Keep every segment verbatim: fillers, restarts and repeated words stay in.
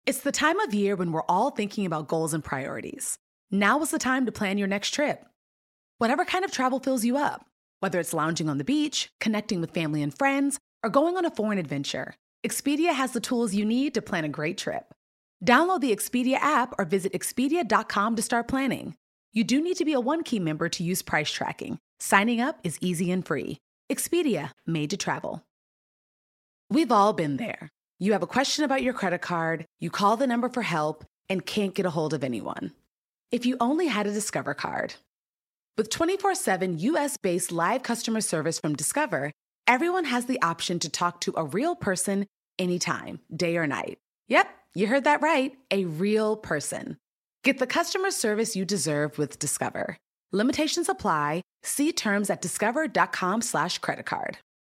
It's the time of year when we're all thinking about goals and priorities. Now is the time to plan your next trip. Whatever kind of travel fills you up, whether it's lounging on the beach, connecting with family and friends, or going on a foreign adventure, Expedia has the tools you need to plan a great trip. Download the Expedia app or visit expedia dot com to start planning. You do need to be a One Key member to use price tracking. Signing up is easy and free. Expedia, made to travel. We've all been there. You have a question about your credit card, you call the number for help, and can't get a hold of anyone. If you only had a Discover card. With twenty-four seven U S-based live customer service from Discover, everyone has the option to talk to a real person anytime, day or night. Yep, you heard that right, a real person. Get the customer service you deserve with Discover. Limitations apply. See terms at discover.com slash credit card.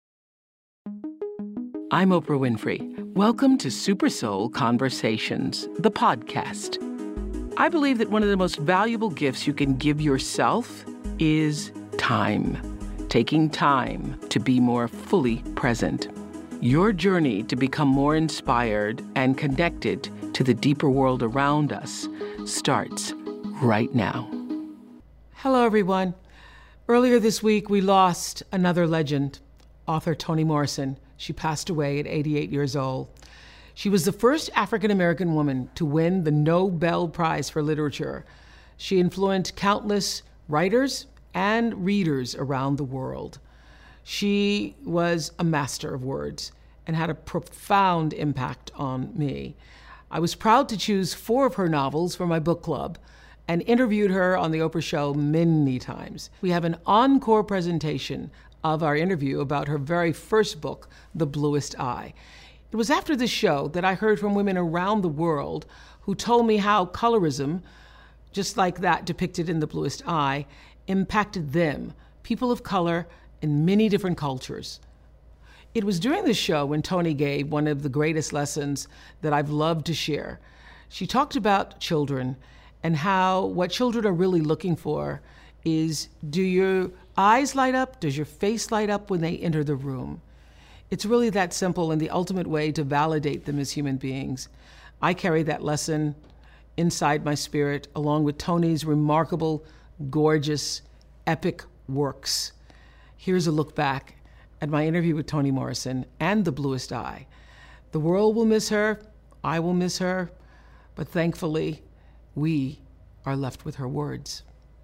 I'm Oprah Winfrey. Welcome to Super Soul Conversations, the podcast. I believe that one of the most valuable gifts you can give yourself is time. Taking time to be more fully present. Your journey to become more inspired and connected to the deeper world around us starts right now. Hello, everyone. Earlier this week, we lost another legend, author Toni Morrison. She passed away at eighty-eight years old. She was the first African-American woman to win the Nobel Prize for Literature. She influenced countless writers and readers around the world. She was a master of words and had a profound impact on me. I was proud to choose four of her novels for my book club and interviewed her on The Oprah Show many times. We have an encore presentation of our interview about her very first book, The Bluest Eye. It was after this show that I heard from women around the world who told me how colorism, just like that depicted in The Bluest Eye, impacted them, people of color in many different cultures. It was during this show when Toni gave one of the greatest lessons that I've loved to share. She talked about children and how what children are really looking for is, do your eyes light up? Does your face light up when they enter the room? It's really that simple and the ultimate way to validate them as human beings. I carry that lesson inside my spirit, along with Toni's remarkable, gorgeous, epic works. Here's a look back at my interview with Toni Morrison and The Bluest Eye. The world will miss her, I will miss her, but thankfully, we are left with her words.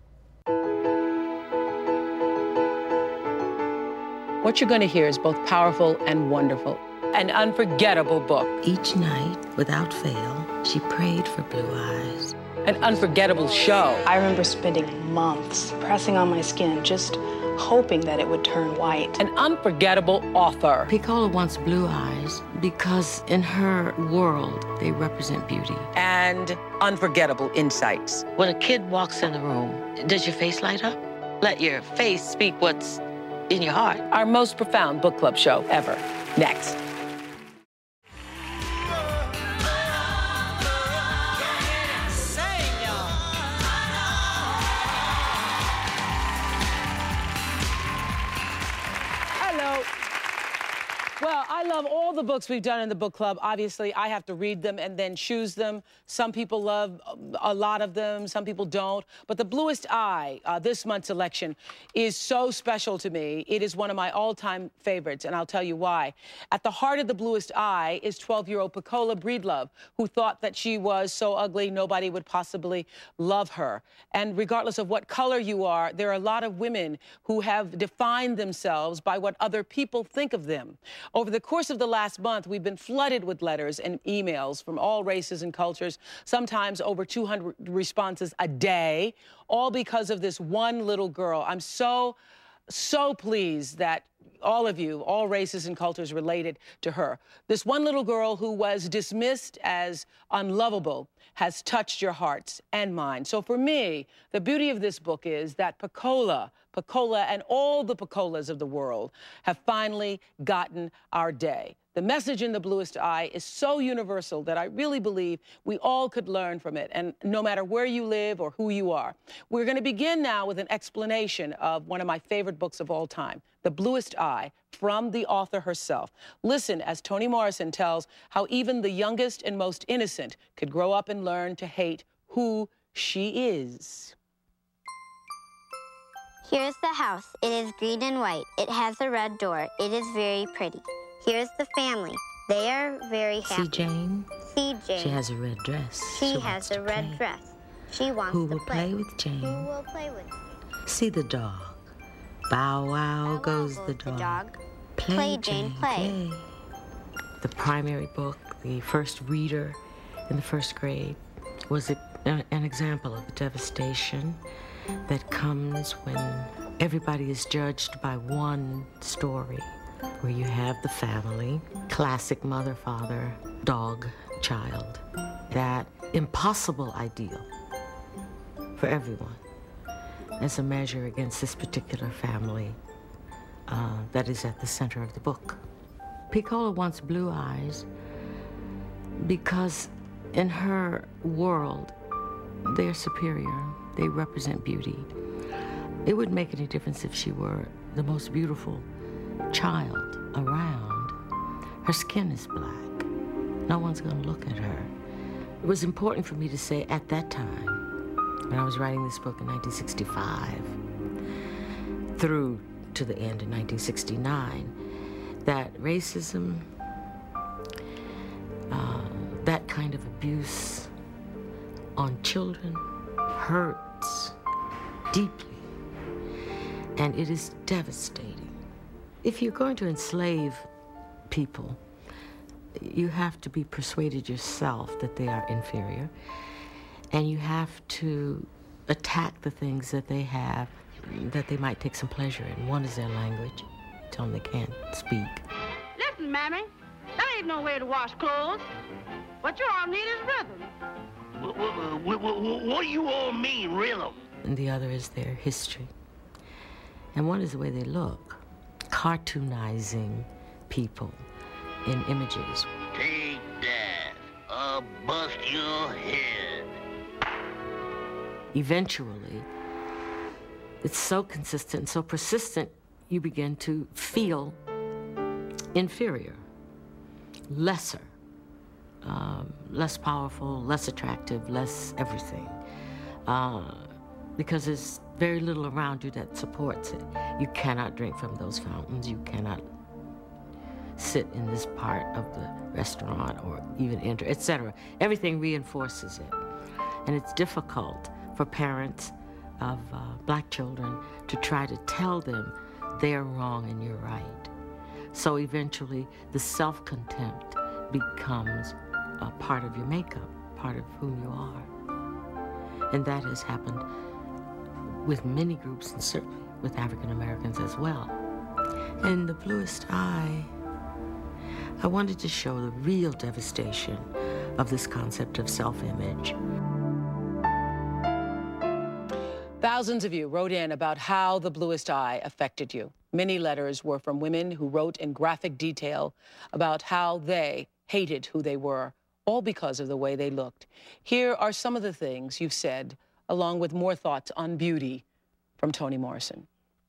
What you're going to hear is both powerful and wonderful. An unforgettable book. Each night, without fail, she prayed for blue eyes. An unforgettable show. I remember spending months pressing on my skin, just hoping that it would turn white. An unforgettable author. Pecola wants blue eyes because in her world, they represent beauty. And unforgettable insights. When a kid walks in the room, does your face light up? Let your face speak what's in your heart. Our most profound book club show ever. Next. Hello. Well, I love all the books we've done in the book club. Obviously, I have to read them and then choose them. Some people love a lot of them, some people don't. But The Bluest Eye, uh, this month's selection, is so special to me. It is one of my all-time favorites, and I'll tell you why. At the heart of The Bluest Eye is twelve-year-old Pecola Breedlove, who thought that she was so ugly nobody would possibly love her. And regardless of what color you are, there are a lot of women who have defined themselves by what other people think of them. Over the course of the last month, we've been flooded with letters and emails from all races and cultures, sometimes over two hundred responses a day, all because of this one little girl. I'm so, so pleased that all of you, all races and cultures related to her. This one little girl who was dismissed as unlovable has touched your hearts and mine. So for me, the beauty of this book is that Pecola, Pecola and all the Pecolas of the world have finally gotten our day. The message in The Bluest Eye is so universal that I really believe we all could learn from it, and no matter where you live or who you are. We're going to begin now with an explanation of one of my favorite books of all time, The Bluest Eye, from the author herself. Listen as Toni Morrison tells how even the youngest and most innocent could grow up and learn to hate who she is. Here's the house. It is green and white. It has a red door. It is very pretty. Here's the family. They are very happy. See Jane? See Jane. She has a red dress. She, she has a red play. dress. She wants Who to will play. play with Jane? Who will play with Jane? See the dog. Bow wow Bow goes, wow the, goes dog. the dog. Play, Play, Jane, Jane, play. play. The primary book, the first reader in the first grade, was a, an, an example of the devastation that comes when everybody is judged by one story, where you have the family, classic mother, father, dog, child, that impossible ideal for everyone as a measure against this particular family uh, that is at the center of the book. Piccola wants blue eyes because in her world, they're superior. They represent beauty. It wouldn't make any difference if she were the most beautiful child around. Her skin is black. No one's going to look at her. It was important for me to say at that time, when I was writing this book in nineteen sixty-five, through to the end in nineteen sixty-nine, that racism, uh, that kind of abuse on children hurts deeply. And it is devastating. If you're going to enslave people, you have to be persuaded yourself that they are inferior, and you have to attack the things that they have that they might take some pleasure in. One is their language. Tell them they can't speak. Listen, Mammy, there ain't no way to wash clothes. What you all need is rhythm. What, what, what, what do you all mean, rhythm? And the other is their history. And one is the way they look, cartoonizing people in images. Take that, I'll bust your head. Eventually, it's so consistent, so persistent, you begin to feel inferior, lesser, um, less powerful, less attractive, less everything. Uh, because there's very little around you that supports it. You cannot drink from those fountains. You cannot sit in this part of the restaurant or even enter, et cetera. Everything reinforces it. And it's difficult for parents of uh, black children to try to tell them they're wrong and you're right. So eventually, the self-contempt becomes a part of your makeup, part of who you are. And that has happened with many groups, and certainly with African Americans as well. In The Bluest Eye, I wanted to show the real devastation of this concept of self-image. Thousands of you wrote in about how The Bluest Eye affected you. Many letters were from women who wrote in graphic detail about how they hated who they were, all because of the way they looked. Here are some of the things you've said, along with more thoughts on beauty from Toni Morrison.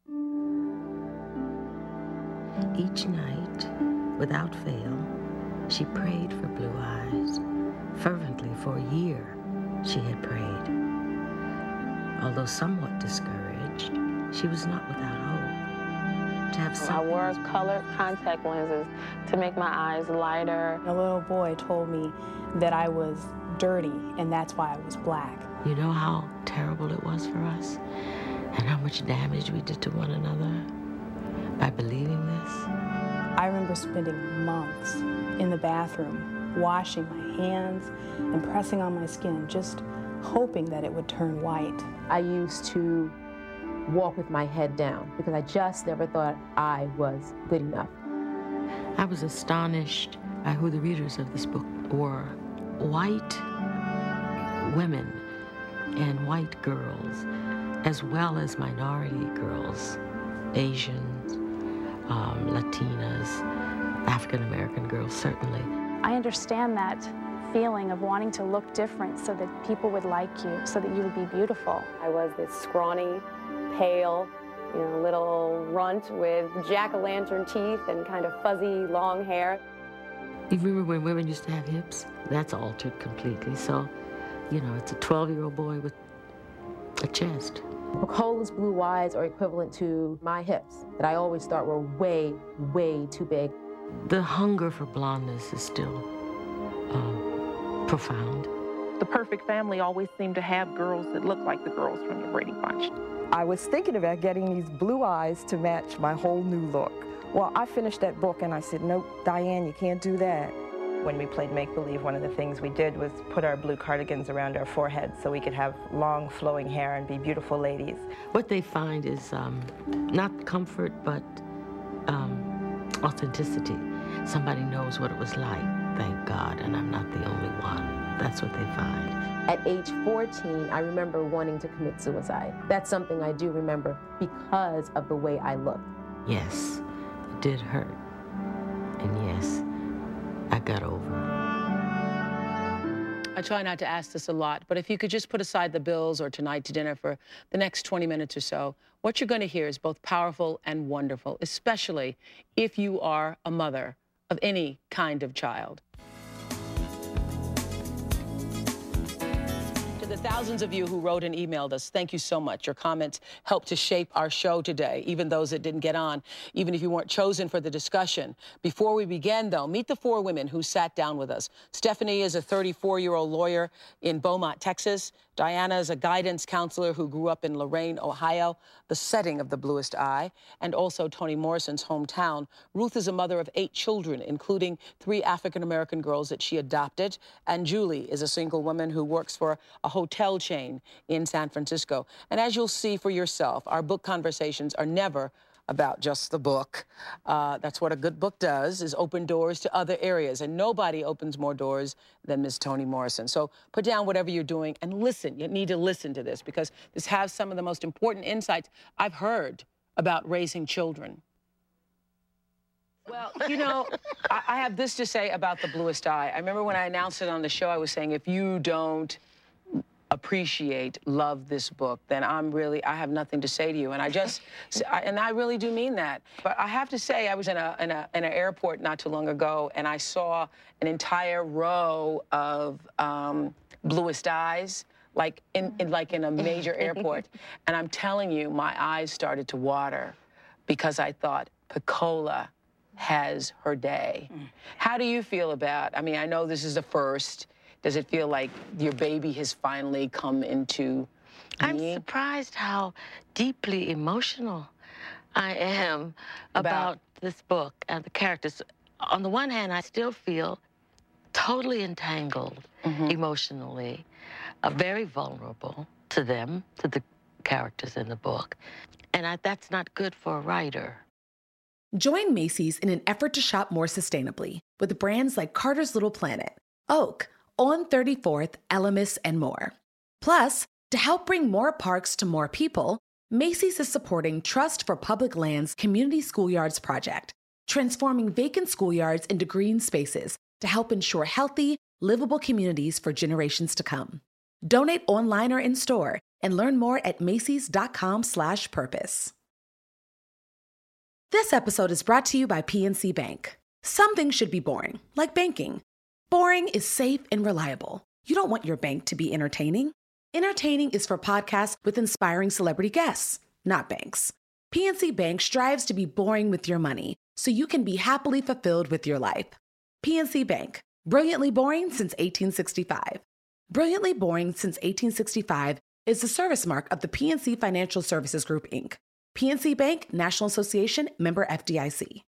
Each night, without fail, she prayed for blue eyes. Fervently for a year, she had prayed. Although somewhat discouraged, she was not without hope. To have something... I wore colored contact lenses to make my eyes lighter. A little boy told me that I was dirty, and that's why I was black. You know how terrible it was for us? And how much damage we did to one another by believing this? I remember spending months in the bathroom, washing my hands and pressing on my skin, just hoping that it would turn white. I used to walk with my head down because I just never thought I was good enough. I was astonished by who the readers of this book were. White women and white girls, as well as minority girls, Asians, um, Latinas, African-American girls, certainly. I understand that feeling of wanting to look different so that people would like you, so that you would be beautiful. I was this scrawny, pale, you know, little runt with jack-o'-lantern teeth and kind of fuzzy, long hair. You remember when women used to have hips? That's altered completely. So, you know, it's a twelve-year-old boy with a chest. Pecola's blue eyes are equivalent to my hips that I always thought were way, way too big. The hunger for blondness is still um, profound. The perfect family always seemed to have girls that looked like the girls from the Brady Bunch. I was thinking about getting these blue eyes to match my whole new look. Well, I finished that book and I said, nope, Diane, you can't do that. When we played make-believe, one of the things we did was put our blue cardigans around our foreheads so we could have long flowing hair and be beautiful ladies. What they find is um, not comfort, but um, authenticity. Somebody knows what it was like, thank God, and I'm not the only one. That's what they find. At age fourteen, I remember wanting to commit suicide. That's something I do remember because of the way I looked. Yes, it did hurt. And yes, I got over it. I try not to ask this a lot, but if you could just put aside the bills or tonight to dinner for the next twenty minutes or so, what you're going to hear is both powerful and wonderful, especially if you are a mother of any kind of child. To the thousands of you who wrote and emailed us, thank you so much. Your comments helped to shape our show today, even those that didn't get on, even if you weren't chosen for the discussion. Before we begin, though, meet the four women who sat down with us. Stephanie is a thirty-four-year-old lawyer in Beaumont, Texas. Diana is a guidance counselor who grew up in Lorain, Ohio, the setting of The Bluest Eye, and also Toni Morrison's hometown. Ruth is a mother of eight children, including three African-American girls that she adopted. And Julie is a single woman who works for a hotel chain in San Francisco. And as you'll see for yourself, our book conversations are never about just the book. Uh, that's what a good book does, is open doors to other areas. And nobody opens more doors than Miz Toni Morrison. So put down whatever you're doing and listen. You need to listen to this because this has some of the most important insights I've heard about raising children. Well, you know, I, I have this to say about The Bluest Eye. I remember when I announced it on the show, I was saying, if you don't appreciate, love this book, then I'm really, I have nothing to say to you. And I just, and I really do mean that. But I have to say, I was in a in a in an airport not too long ago, and I saw an entire row of um, Bluest Eyes, like in, in like in a major airport. And I'm telling you, my eyes started to water because I thought, Pecola has her day. Mm. How do you feel about, I mean, I know this is the first. Does it feel like your baby has finally come into I'm being? surprised how deeply emotional I am about, about this book and the characters. On the one hand, I still feel totally entangled mm-hmm. emotionally, uh, very vulnerable to them, to the characters in the book. And I, that's not good for a writer. Join Macy's in an effort to shop more sustainably with brands like Carter's Little Planet, Oak, On thirty-fourth, Elemis, and more. Plus, to help bring more parks to more people, Macy's is supporting Trust for Public Lands Community Schoolyards Project, transforming vacant schoolyards into green spaces to help ensure healthy, livable communities for generations to come. Donate online or in-store and learn more at macys.com slash purpose. This episode is brought to you by P N C Bank. Some things should be boring, like banking. Boring is safe and reliable. You don't want your bank to be entertaining. Entertaining is for podcasts with inspiring celebrity guests, not banks. P N C Bank strives to be boring with your money so you can be happily fulfilled with your life. P N C Bank, brilliantly boring since eighteen sixty-five. Brilliantly boring since eighteen sixty-five is the service mark of the P N C Financial Services Group, Incorporated. P N C Bank, National Association, member F D I C.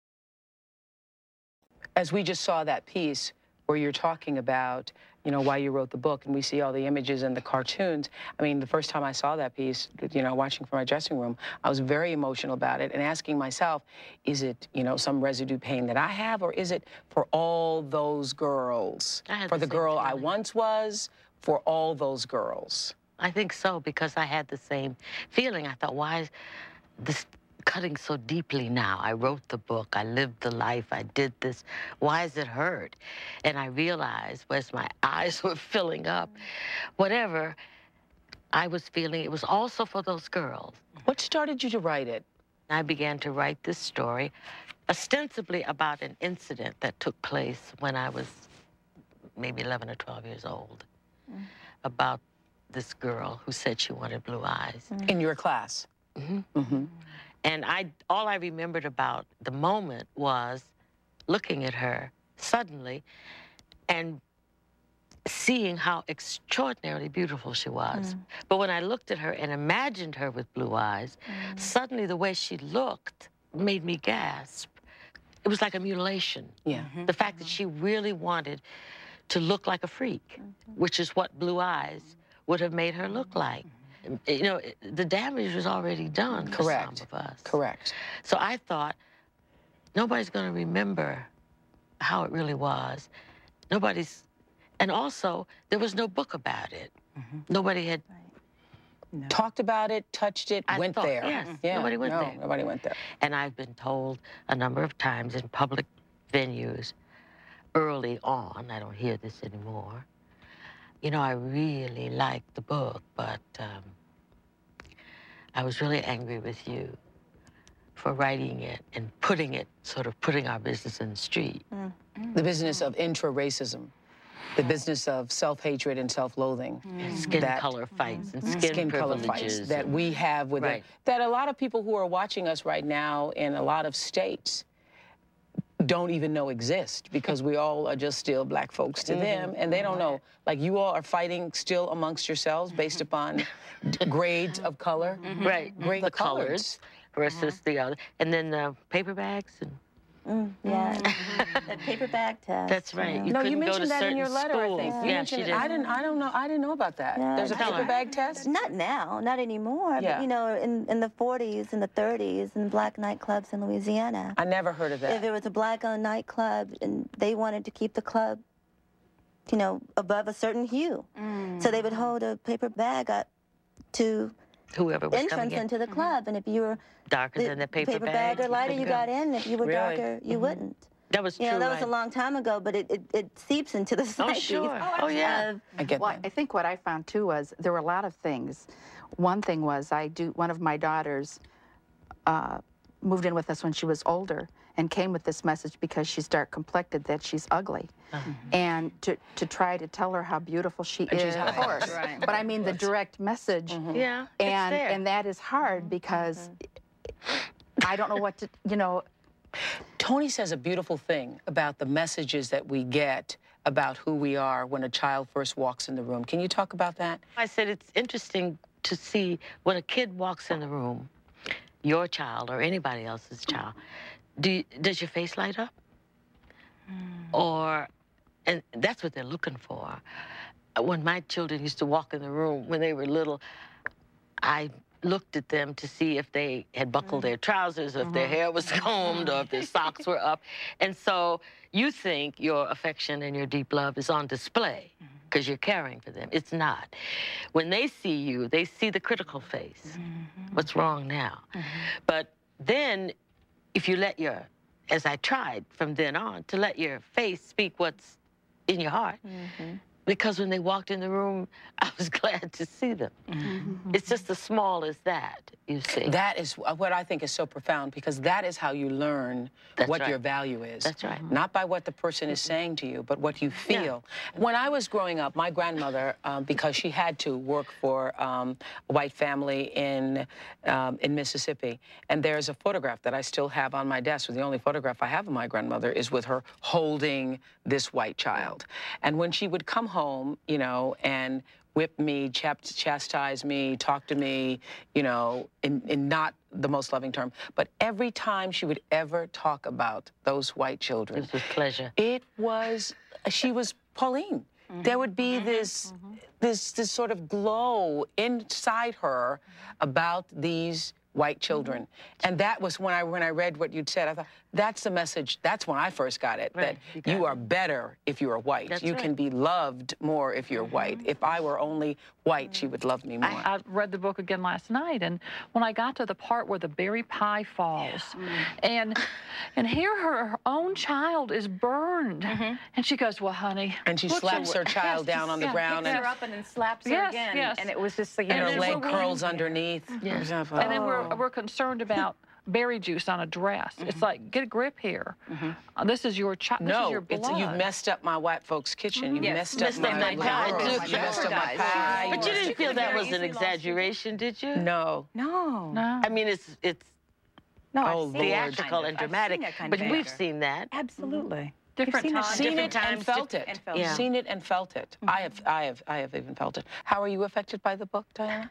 As we just saw that piece where you're talking about, you know, why you wrote the book, and we see all the images and the cartoons. I mean, the first time I saw that piece, you know, watching from my dressing room, I was very emotional about it and asking myself, is it, you know, some residue pain that I have, or is it for all those girls? For the, the girl feeling. I once was, for all those girls? I think so, because I had the same feeling. I thought, why is this, cutting so deeply now. I wrote the book, I lived the life, I did this. Why does it hurt? And I realized, as my eyes were filling up, whatever I was feeling, it was also for those girls. What started you to write it? I began to write this story, ostensibly about an incident that took place when I was maybe eleven or twelve years old, mm. about this girl who said she wanted blue eyes. Mm. In your class? Mm-hmm. Mm-hmm. And I, all I remembered about the moment was looking at her suddenly and seeing how extraordinarily beautiful she was. Mm. But when I looked at her and imagined her with blue eyes, mm. suddenly the way she looked made me gasp. It was like a mutilation. Yeah. Mm-hmm. The fact that she really wanted to look like a freak, mm-hmm. which is what blue eyes would have made her look like. Mm-hmm. You know, the damage was already done for Correct. some of us. Correct. So I thought, nobody's going to remember how it really was. Nobody's, and also, there was no book about it. Mm-hmm. Nobody had no. talked about it, touched it, I went thought, there. Yes, yeah. nobody went no, there. Nobody went there. And I've been told a number of times in public venues early on, I don't hear this anymore, you know, I really liked the book, but um, I was really angry with you for writing it and putting it, sort of putting our business in the street. Mm-hmm. The business of intra-racism. The business of self-hatred and self-loathing. Mm. Skin that, color fights and skin, skin color fights that we have with right. it. That a lot of people who are watching us right now in a lot of states don't even know exist, because we all are just still black folks to mm-hmm. them, and they don't know. Like, you all are fighting still amongst yourselves based upon grades of color. Mm-hmm. Right, Great the colors. colors versus mm-hmm. the other. And then the paper bags and Mm, yeah, the paper bag test. That's right. Yeah. You no, you mentioned go to that in your letter. Schools. I think. Yeah, You yeah she did. I didn't. I don't know. I didn't know about that. Yeah, There's a paper bag test. Not now, not anymore. Yeah. But you know, in in the forties and the thirties, in black nightclubs in Louisiana. I never heard of that. If there was a black-owned nightclub and they wanted to keep the club, you know, above a certain hue, mm. so they would hold a paper bag up to whoever was entrance coming in. into the club, mm-hmm. and if you were darker the than the paper, paper bag, bag or lighter, you got in. If you were really? darker, you mm-hmm. wouldn't. That was you true. know, that right? was a long time ago, but it, it, it seeps into the psyche. Oh, sure. Oh, oh yeah. I get well, that. I think what I found, too, was there were a lot of things. One thing was I do, one of my daughters uh, moved in with us when she was older and came with this message because she's dark complected that she's ugly. Mm-hmm. And to, to try to tell her how beautiful she and is. She's of course. Right. But I mean the direct message. Mm-hmm. Yeah. And, it's there. and that is hard because mm-hmm. I don't know what to, you know. Toni says a beautiful thing about the messages that we get about who we are when a child first walks in the room. Can you talk about that? I said it's interesting to see when a kid walks in the room, your child or anybody else's child, do you, does your face light up? Mm. Or, and that's what they're looking for. When my children used to walk in the room when they were little, I looked at them to see if they had buckled their trousers, or if their hair was combed, or if their socks were up. And so you think your affection and your deep love is on display because you're caring for them. It's not. When they see you, they see the critical face. Mm-hmm. What's wrong now? Mm-hmm. But then if you let your, as I tried from then on, to let your face speak what's in your heart, mm-hmm. because when they walked in the room, I was glad to see them. Mm-hmm. It's just as small as that, you see. That is what I think is so profound, because that is how you learn That's what right. your value is. That's right. Not by what the person is saying to you, but what you feel. Yeah. When I was growing up, my grandmother, um, because she had to work for um, a white family in, um, in Mississippi, and there's a photograph that I still have on my desk. The only photograph I have of my grandmother is with her holding this white child. And when she would come home, you know, and whip me, ch- chastise me, talk to me, you know, in, in not the most loving term. But every time she would ever talk about those white children, it was with pleasure. It was, she was Pauline. Mm-hmm. There would be mm-hmm. this, mm-hmm. this, this sort of glow inside her about these white children. Mm-hmm. And that was when I, when I read what you'd said, I thought, that's the message. That's when I first got it, Right, that you you, got are better if you are white. That's you right. can be loved more if you're white. If I were only white, she would love me more. I, I read the book again last night, and when I got to the part where the berry pie falls, and and here her own child is burned, and she goes, "Well, honey," and she what's slaps the- her child Yes, down on the yeah, ground, yes. and, up and then slaps her Yes, again. yes. And it was just the, you and know, her then leg we're- curls underneath. Yes. Oh. And then we're, we're concerned about berry juice on a dress. It's like, get a grip here. Uh, this is your child. This is No, your blood. it's, you've messed up my white folks' kitchen. You Yes. messed, Messed up up my, my pie, girls. too. You messed up my pie. But you didn't She feel could've that very was an easily lost exaggeration, did you? No. No. No. I mean, it's it's No, Oh, I've seen theatrical that and kind of- I've dramatic, seen that kind but of we've actor. seen that. Absolutely. Different We've seen times. it. Seen Different it and times, felt diff- it. and felt Yeah. Seen it and felt it. I have, I have, I have even felt it. How are you affected by the book, Diana?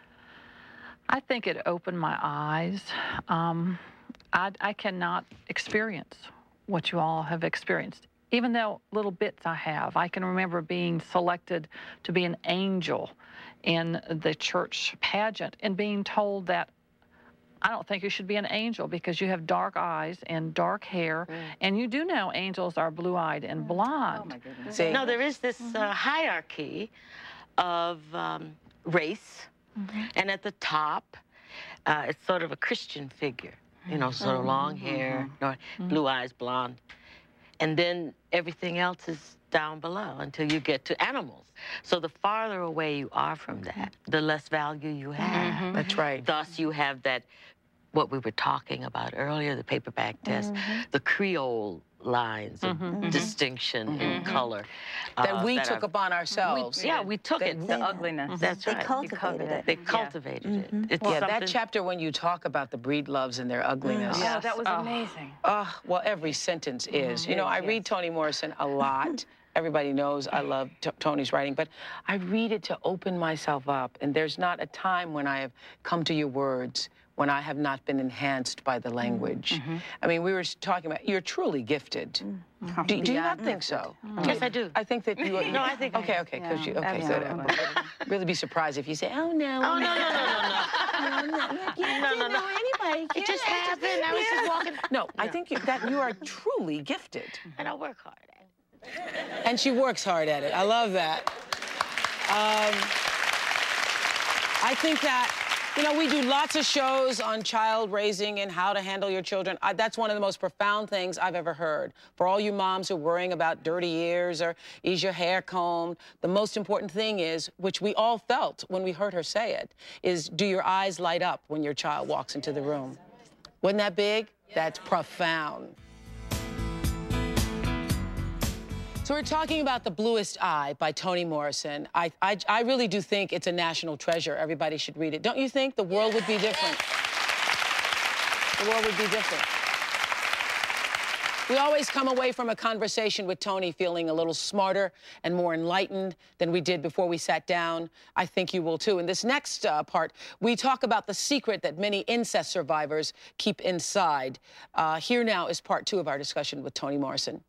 I think it opened my eyes. Um, I, I cannot experience what you all have experienced. Even though little bits I have, I can remember being selected to be an angel in the church pageant and being told that I don't think you should be an angel because you have dark eyes and dark hair, and you do know angels are blue-eyed and blonde. Oh, my goodness. See? No, there is this uh, hierarchy of um, race, and at the top, uh, it's sort of a Christian figure, you know, sort of long hair, nor- blue eyes, blonde, and then everything else is down below until you get to animals. So the farther away you are from that, the less value you have. That's right. Thus, you have that, what we were talking about earlier, the paperback test, the Creole lines of distinction in color. That uh, we that took are- upon ourselves. We- yeah, we took it. The ugliness. That's They right. cultivated it. They cultivated it. It's Yeah, that something- chapter when you talk about the breed loves and their ugliness. Oh, that was amazing. Oh, well, every sentence is. You know, I read Toni Morrison a lot. Everybody knows I love T- Toni's writing, but I read it to open myself up. And there's not a time when I have come to your words when I have not been enhanced by the language. I mean, we were talking about, you're truly gifted. Do, do you not think so? Yes, I do. I think that you are. No, I think I Okay, am. okay, because you, Yeah, okay, good. absolutely. I'd really be surprised if you say, oh, no. Oh, no, no, no, no, no. No, no, no. Anybody. It just happened. I was just walking. No, I think you, that you are truly gifted. And I work hard at it. And she works hard at it. I love that. Um, I think that, you know, we do lots of shows on child raising and how to handle your children. I, that's one of the most profound things I've ever heard. For all you moms who are worrying about dirty ears or is your hair combed, the most important thing is, which we all felt when we heard her say it, is do your eyes light up when your child walks into the room? Wasn't that big? That's profound. So we're talking about The Bluest Eye by Toni Morrison. I, I, I really do think it's a national treasure. Everybody should read it. Don't you think the world would be different? The world would be different. We always come away from a conversation with Toni feeling a little smarter and more enlightened than we did before we sat down. I think you will, too. In this next uh, part, we talk about the secret that many incest survivors keep inside. Uh, here now is part two of our discussion with Toni Morrison.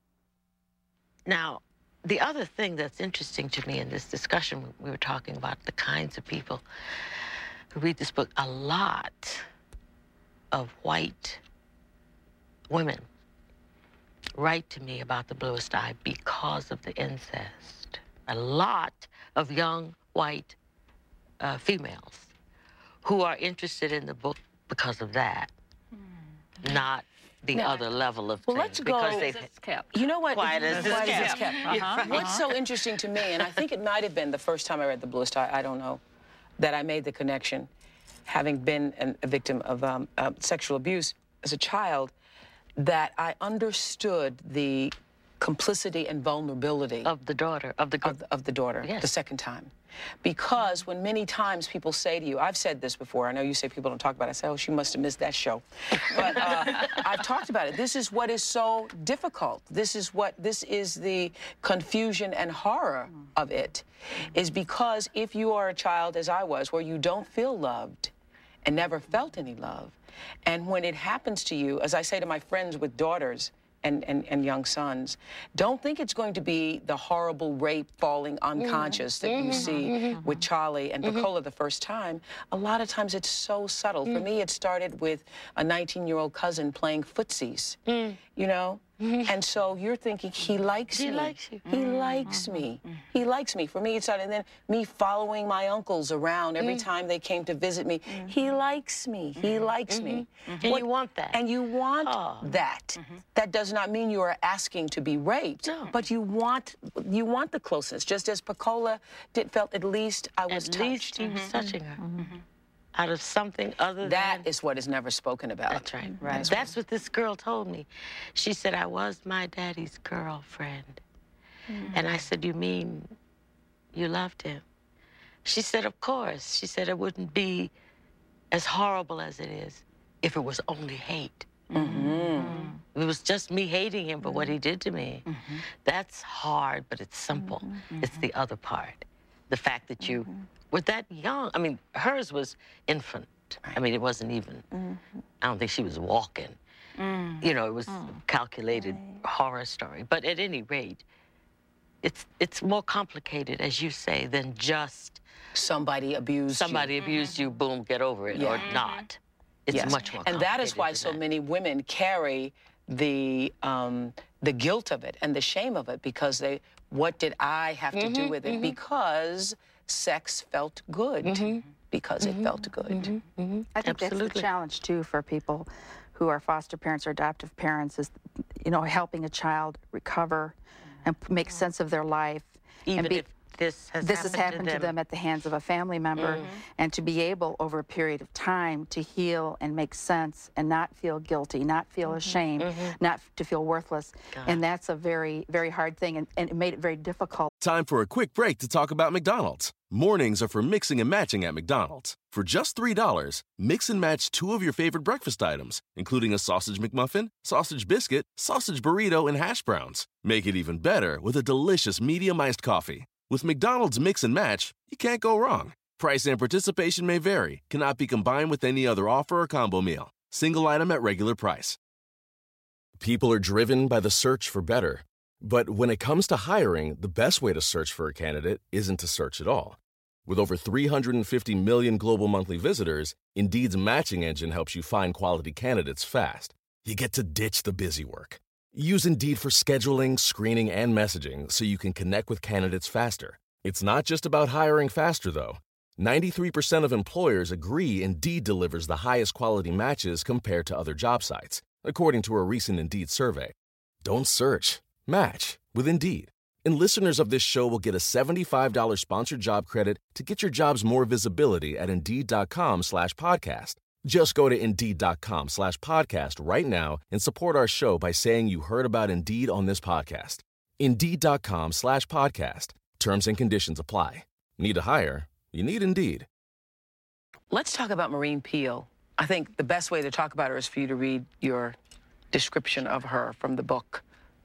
Now, the other thing that's interesting to me in this discussion, we were talking about the kinds of people who read this book. A lot of white women write to me about The Bluest Eye because of the incest. A lot of young white uh, females who are interested in the book because of that, mm. not the Now, other level of well, things. let's go. Because they've kept. You know what? Quiet as Quiet it's as kept. kept. Uh-huh, What's uh-huh. so interesting to me, and I think it might have been the first time I read The Bluest Eye, I don't know, that I made the connection, having been an, a victim of um, uh, sexual abuse as a child, that I understood the complicity and vulnerability of the daughter, of the of, of the daughter, Yes. the second time. Because when many times people say to you, I've said this before, I know you say people don't talk about it, I say, oh, she must have missed that show. But uh, I've talked about it. This is what is so difficult. This is what, this is the confusion and horror of it, is because if you are a child, as I was, where you don't feel loved and never felt any love, and when it happens to you, as I say to my friends with daughters, and, and, and young sons, don't think it's going to be the horrible rape falling unconscious mm-hmm. that you mm-hmm. see mm-hmm. with Charlie and mm-hmm. Pecola the first time. A lot of times it's so subtle. Mm. For me, it started with a nineteen-year-old cousin playing footsies, mm. you know? Mm-hmm. And so you're thinking, he likes he me. Likes you. He mm-hmm. likes me. Mm-hmm. He likes me. For me, it started, and then me following my uncles around every mm-hmm. time they came to visit me. Mm-hmm. He likes me. He mm-hmm. likes me. Mm-hmm. And what, you want that. And you want oh. that. Mm-hmm. That does not mean you are asking to be raped, no. but you want you want the closeness. Just as Pecola did, felt, at least I was at touched. At least he was mm-hmm. touching her. Mm-hmm. Out of something other that than... That is what is never spoken about. That's right. Right. That's, That's what this girl told me. She said, I was my daddy's girlfriend. Mm-hmm. And I said, you mean you loved him? She said, of course. She said it wouldn't be as horrible as it is if it was only hate. Mm-hmm. It was just me hating him for what he did to me. Mm-hmm. That's hard, but it's simple. Mm-hmm. It's the other part. The fact that you... Mm-hmm. were that young. I mean, hers was infant. Right. I mean, it wasn't even, mm-hmm. I don't think she was walking. Mm-hmm. You know, it was mm-hmm. a calculated right. horror story. But at any rate, it's it's more complicated, as you say, than just... Somebody abused Somebody you. abused mm-hmm. you, boom, get over it, yeah. or not. It's yes. much more complicated. And that is why so that. many women carry the, um, the guilt of it and the shame of it, because they, what did I have mm-hmm. to do with it? Mm-hmm. Because... sex felt good mm-hmm. because mm-hmm. it felt good. Mm-hmm. Mm-hmm. I think Absolutely. That's the challenge, too, for people who are foster parents or adoptive parents is, you know, helping a child recover and make sense of their life. Even and be, if this has this happened, has happened to, to them. them at the hands of a family member, mm-hmm. and to be able, over a period of time, to heal and make sense and not feel guilty, not feel mm-hmm. ashamed, mm-hmm. not to feel worthless. God. And that's a very, very hard thing, and, and it made it very difficult. Time for a quick break to talk about McDonald's. Mornings are for mixing and matching at McDonald's. For just three dollars, mix and match two of your favorite breakfast items, including a sausage McMuffin, sausage biscuit, sausage burrito, and hash browns. Make it even better with a delicious medium iced coffee. With McDonald's Mix and Match, you can't go wrong. Price and participation may vary, cannot be combined with any other offer or combo meal. Single item at regular price. People are driven by the search for better. But when it comes to hiring, the best way to search for a candidate isn't to search at all. With over three hundred fifty million global monthly visitors, Indeed's matching engine helps you find quality candidates fast. You get to ditch the busy work. Use Indeed for scheduling, screening, and messaging so you can connect with candidates faster. It's not just about hiring faster, though. ninety-three percent of employers agree Indeed delivers the highest quality matches compared to other job sites, according to a recent Indeed survey. Don't search. Match with Indeed. And listeners of this show will get a seventy-five dollars sponsored job credit to get your jobs more visibility at Indeed.com slash podcast. Just go to Indeed.com slash podcast right now and support our show by saying you heard about Indeed on this podcast. Indeed.com slash podcast. Terms and conditions apply. Need to hire? You need Indeed. Let's talk about Maureen Peale. I think the best way to talk about her is for you to read your description of her from the book.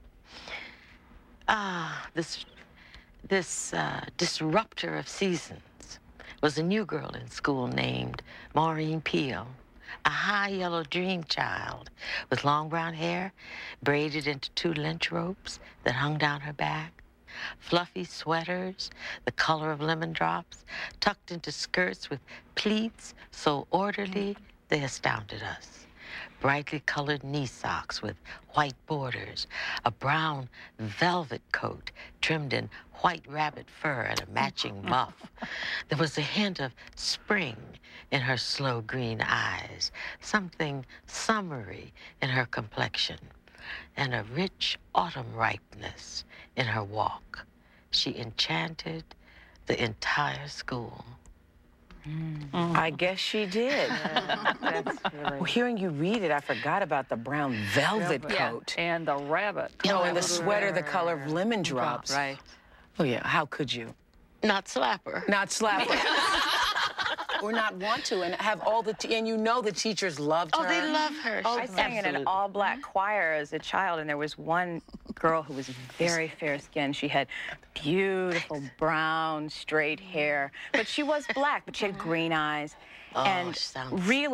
Ah, this, this uh, disruptor of seasons was a new girl in school named Maureen Peale, a high yellow dream child with long brown hair braided into two lynch ropes that hung down her back, fluffy sweaters the color of lemon drops tucked into skirts with pleats so orderly they astounded us. Brightly colored knee socks with white borders, a brown velvet coat trimmed in white rabbit fur and a matching muff. There was a hint of spring in her slow green eyes, something summery in her complexion, and a rich autumn ripeness in her walk. She enchanted the entire school. Mm. I guess she did. Yeah, that's really... Well, hearing you read it, I forgot about the brown velvet, velvet. coat. Yeah. And the rabbit. You know, and the sweater the color of lemon drops. Right. Oh, yeah. How could you? Not slap her. Not slap her. Or not want to, and have all the, t and you know the teachers loved her. Oh, they love her. Oh, I sang in an all-black choir as a child, and there was one girl who was very fair-skinned. She had beautiful brown, straight hair, but she was black, but she had green eyes. Oh, and sounds really, stunning.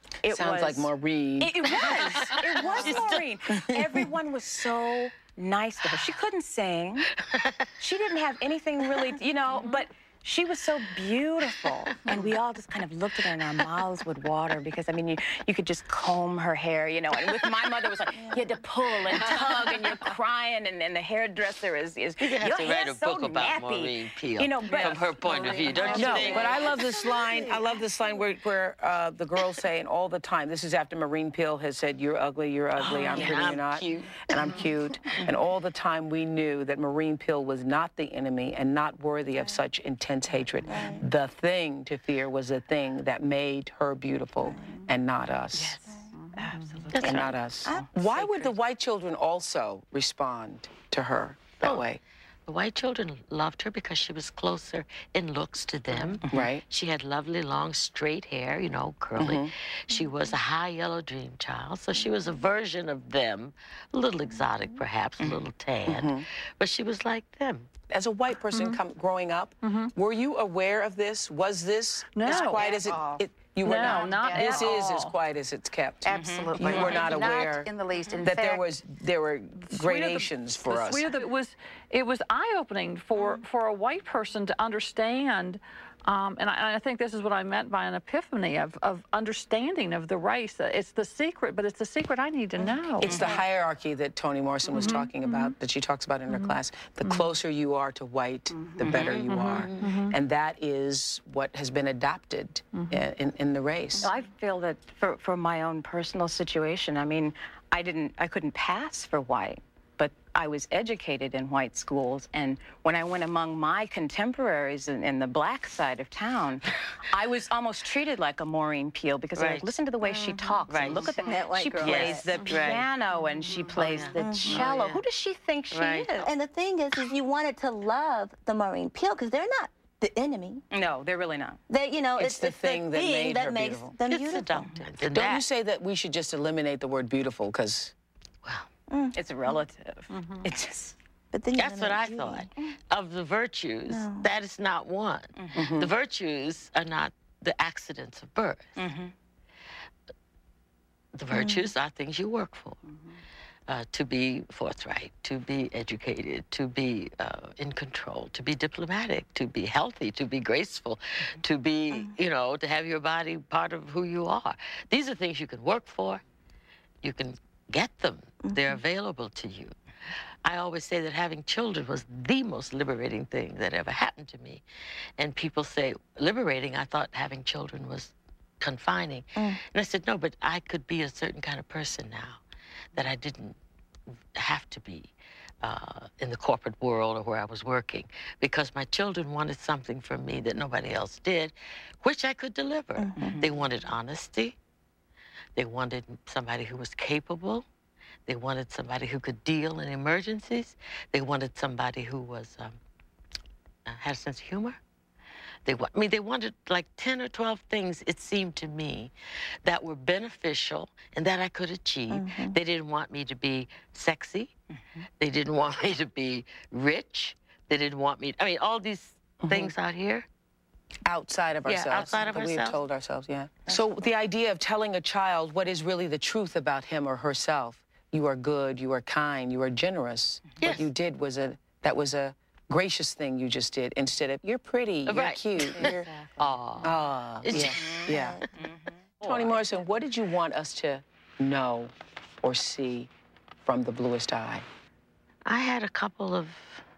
It Sounds was, like Maureen. It, it was. It was Maureen. Everyone was so nice to her. She couldn't sing. She didn't have anything really, you know, but she was so beautiful. And we all just kind of looked at her and our mouths would water because, I mean, you, you could just comb her hair, you know. And with my mother, it was like, you had to pull and tug and you're crying and, and the hairdresser is, is You have your to write hair's a book so about nappy. Maureen Peel, You know, but, from her point of view, don't you No, think? but I love this line. I love this line where, where uh, the girls say, and all the time, this is after Maureen Peel has said, you're ugly, you're ugly, Oh, I'm yeah, pretty, I'm you're not. cute. And I'm cute. And all the time we knew that Maureen Peel was not the enemy and not worthy of such intense hatred. The thing to fear was the thing that made her beautiful and not us. Yes, absolutely. And not us. Why would the white children also respond to her that Oh. way? The white children loved her because she was closer in looks to them. Right. She had lovely, long, straight hair, you know, curly. Mhm. She was a high yellow dream child, so she was a version of them, a little exotic, perhaps, a little tan, Mhm. but she was like them. As a white person come, growing up, were you aware of this? Was this as No. quiet as it, it you were No, not? not This at is as all. quiet as it's kept. Absolutely. You were not Not aware in the least. In that there fact, was there were Sweeter the- gradations for the us. sweeter the- it was, it was eye-opening for, for a white person to understand, um, and I, I think this is what I meant by an epiphany of, of understanding of the race. It's the secret, but it's the secret I need to know. It's the hierarchy that Toni Morrison was talking about, that she talks about in her class. The closer you are to white, the better you are. And that is what has been adopted in, in the race. I feel that for, for my own personal situation, I mean, I didn't, I couldn't pass for white, but I was educated in white schools, and when I went among my contemporaries in, in the black side of town, I was almost treated like a Maureen Peel because Right. like, listen to the way she talks, Right. and look at That that. white She girl. plays Yes. the Right. piano and she plays yeah. the Oh, cello. yeah. Who does she think she Right. is? And the thing is, is you wanted to love the Maureen Peel because they're not the enemy. No, they're really not. They, you know, It's it's, the it's thing that made that her makes beautiful. them It's beautiful. adopted. And Don't that, you say that we should just eliminate the word beautiful? Because It's relative. It's just. But then you That's what I thought. Of the virtues, that is not one. The virtues are not the accidents of birth. The virtues are things you work for. Uh, to be forthright, to be educated, to be uh, in control, to be diplomatic, to be healthy, to be graceful, to be, you know, to have your body part of who you are. These are things you can work for. You can get them. They're available to you. I always say that having children was the most liberating thing that ever happened to me. And people say, liberating, I thought having children was confining. And I said, no, but I could be a certain kind of person now that I didn't have to be uh, in the corporate world or where I was working, because my children wanted something from me that nobody else did, which I could deliver. They wanted honesty. They wanted somebody who was capable. They wanted somebody who could deal in emergencies. They wanted somebody who was um, uh, had a sense of humor. They, wa- I mean, they wanted like ten or twelve things, it seemed to me, that were beneficial and that I could achieve. They didn't want me to be sexy. They didn't want me to be rich. They didn't want me, I mean, all these things out here. outside of Yeah, ourselves. outside of that we've ourselves. told ourselves, yeah. So the idea of telling a child what is really the truth about him or herself, you are good, you are kind, you are generous. What you did was a, that was a gracious thing you just did, instead of, you're pretty, you're Right. cute, you're, Aw. ah, yeah, yeah. Toni Morrison, what did you want us to know or see from The Bluest Eye? I had a couple of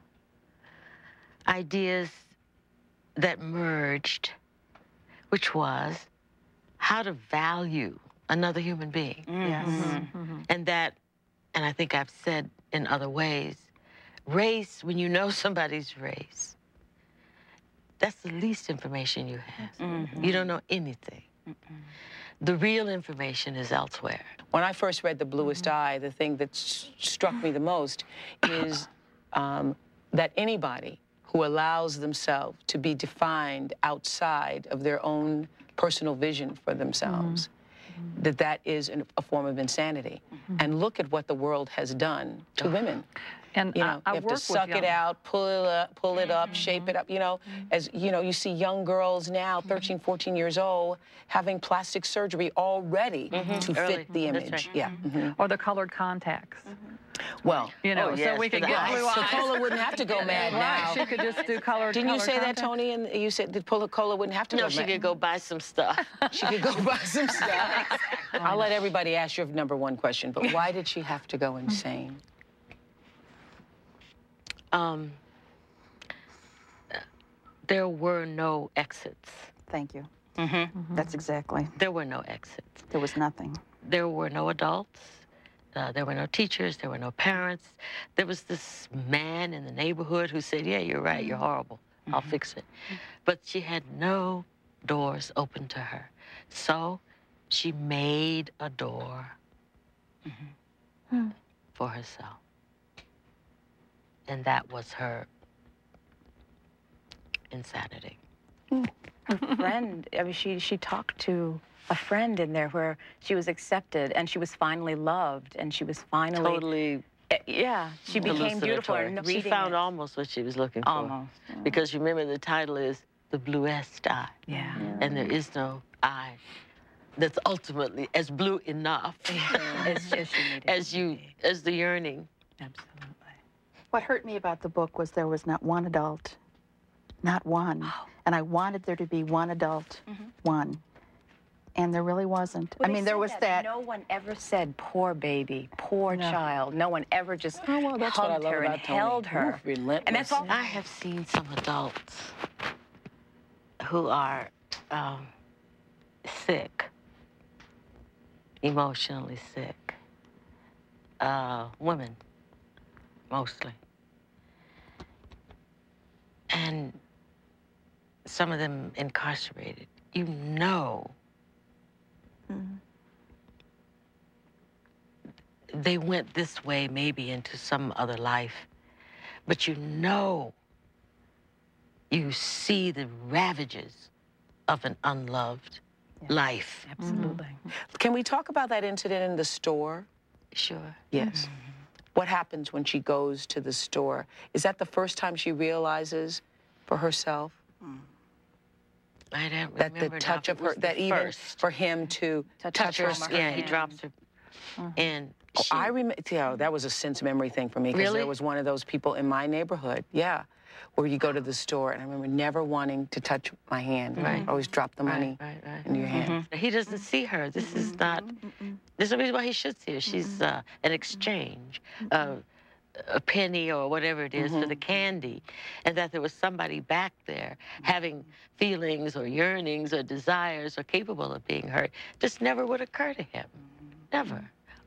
ideas that merged, which was how to value another human being. Yes. And that, and I think I've said in other ways, race, when you know somebody's race, that's the least information you have. You don't know anything. The real information is elsewhere. When I first read The Bluest Eye, the thing that s- struck me the most is um, that anybody who allows themselves to be defined outside of their own personal vision for themselves, that that is an, a form of insanity. And look at what the world has done to women. And you I- know, I you have work to with suck it young- out, pull it up, pull it up, shape it up. You know, as you know, you see young girls now, thirteen, fourteen years old, having plastic surgery already to Early. fit the That's image. right. Yeah. Mhm. Or the colored contacts. Well, You know, oh, so yes, we for could the get eyes. blue So eyes. Cola wouldn't have to go mad Right, now. she could just do colored. Didn't you colored say that, contacts. Tony? And you said that Cola Cola wouldn't have to No, go she mad. could go buy some stuff. She could go buy some stuff. I'll let everybody ask your number one question, but why did she have to go insane? Um, there were no exits. Thank you. Mm-hmm. That's exactly. There were no exits. There was nothing. There were no adults. Uh, there were no teachers. There were no parents. There was this man in the neighborhood who said, yeah, you're right. You're horrible. I'll fix it. But she had no doors open to her. So she made a door for herself. And that was her insanity. A friend, I mean, she, she talked to a friend in there where she was accepted and she was finally loved and she was finally... Totally... Yeah, she became beautiful. hallucinatory. And She reading found it- almost what she was looking for. Almost. Because remember, the title is The Bluest Eye. Yeah. And there is no eye that's ultimately as blue enough It's just she needed as you, as the yearning. Absolutely. What hurt me about the book was there was not one adult, not one. Oh. And I wanted there to be one adult, one. And there really wasn't. Well, I they mean, there said was that. that. No one ever said, poor baby, poor No. child. No one ever just Oh, well, that's what I hugged love her and about Tony. held her. Ooh, relentless. And that's all. I have seen some adults who are um, sick, emotionally sick, uh, women mostly. And some of them incarcerated. You know they went this way maybe into some other life, but you know you see the ravages of an unloved life. Absolutely. Can we talk about that incident in the store? Sure. Yes. What happens when she goes to the store? Is that the first time she realizes for herself? I don't That remember the now touch if of it her, was the that even first. for him to touch, touch her her, skin. yeah, he drops her, and Oh, she, I remember, yeah, that was a sense memory thing for me because Really? there was one of those people in my neighborhood, yeah, where you go to the store and I remember never wanting to touch my hand. Right. I always drop the money right, right. into your hand. He doesn't see her. This is not. There's a reason why he should see her. She's uh, an exchange, uh, a penny or whatever it is for the candy, and that there was somebody back there having feelings or yearnings or desires or capable of being hurt. Just never would occur to him. Never.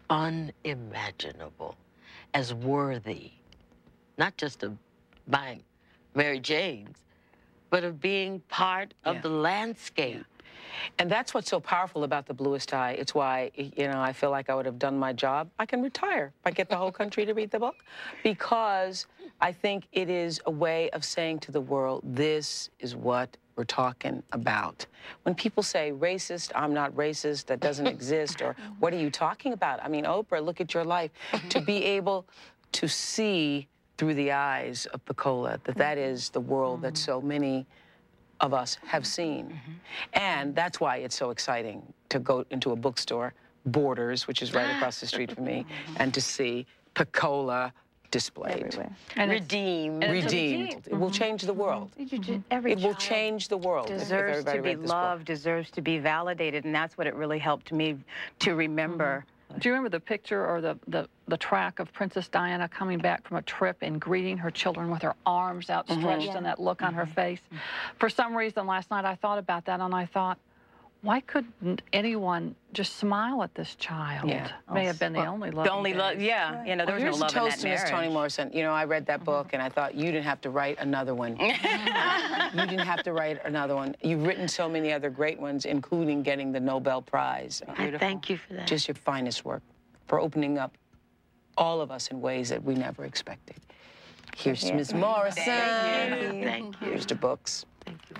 Unimaginable as worthy, not just of buying Mary Jane's, but of being part of Yeah. the landscape. And that's what's so powerful about the Bluest Eye. It's why, you know, I feel like I would have done my job. I can retire if I get the whole country to read the book, because I think it is a way of saying to the world, this is what we're talking about. When people say racist, I'm not racist, that doesn't exist, or what are you talking about? I mean, Oprah, look at your life. To be able to see through the eyes of Pecola that that is the world that so many of us have seen. And that's why it's so exciting to go into a bookstore, Borders, which is right across the street from me, and to see Pecola displayed. And it's- Redeemed. and it's Redeemed. redeemed. It will change the world. Every It will child change the world if- if deserves everybody to be read this book. loved, deserves to be validated, and that's what it really helped me to remember. Do you remember the picture or the, the, the track of Princess Diana coming back from a trip and greeting her children with her arms outstretched Mhm. and that look on her face? For some reason, last night I thought about that and I thought, why couldn't anyone just smile at this child? Yeah. May have been the Well, only the love. only love, yeah. You know, there was no Here's a love in toast that to Miss marriage. Toni Morrison. You know, I read that book and I thought you didn't have to write another one. You didn't have to write another one. You've written so many other great ones, including getting the Nobel Prize. I thank you for that. Just your finest work for opening up all of us in ways that we never expected. Here's to Yeah. Miss Morrison. Thank you. Thank you. Here's the books. Thank you.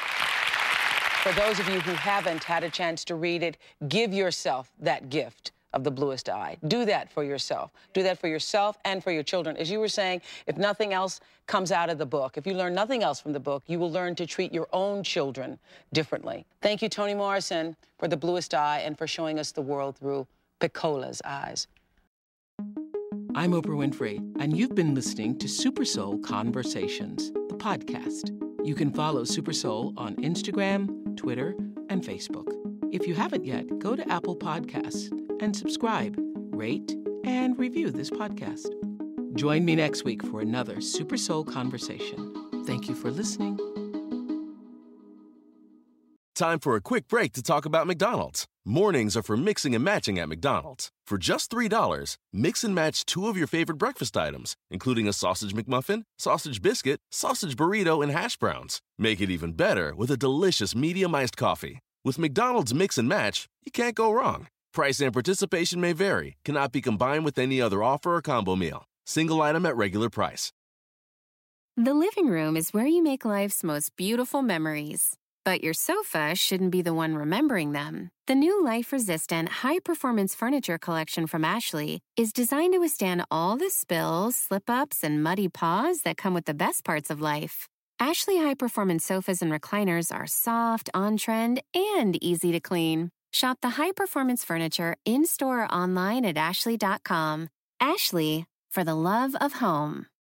For those of you who haven't had a chance to read it, give yourself that gift of The Bluest Eye. Do that for yourself. Do that for yourself and for your children. As you were saying, if nothing else comes out of the book, if you learn nothing else from the book, you will learn to treat your own children differently. Thank you, Toni Morrison, for The Bluest Eye and for showing us the world through Picola's eyes. I'm Oprah Winfrey, and you've been listening to Super Soul Conversations, the podcast. You can follow Super Soul on Instagram, Twitter, and Facebook. If you haven't yet, go to Apple Podcasts and subscribe, rate, and review this podcast. Join me next week for another Super Soul Conversation. Thank you for listening. Time for a quick break to talk about McDonald's. Mornings are for mixing and matching at McDonald's. For just three dollars, mix and match two of your favorite breakfast items, including a sausage McMuffin, sausage biscuit, sausage burrito, and hash browns. Make it even better with a delicious medium iced coffee. With McDonald's Mix and Match, you can't go wrong. Price and participation may vary, cannot be combined with any other offer or combo meal. Single item at regular price. The living room is where you make life's most beautiful memories. But your sofa shouldn't be the one remembering them. The new life-resistant, high-performance furniture collection from Ashley is designed to withstand all the spills, slip-ups, and muddy paws that come with the best parts of life. Ashley high-performance sofas and recliners are soft, on-trend, and easy to clean. Shop the high-performance furniture in-store or online at ashley dot com. Ashley, for the love of home.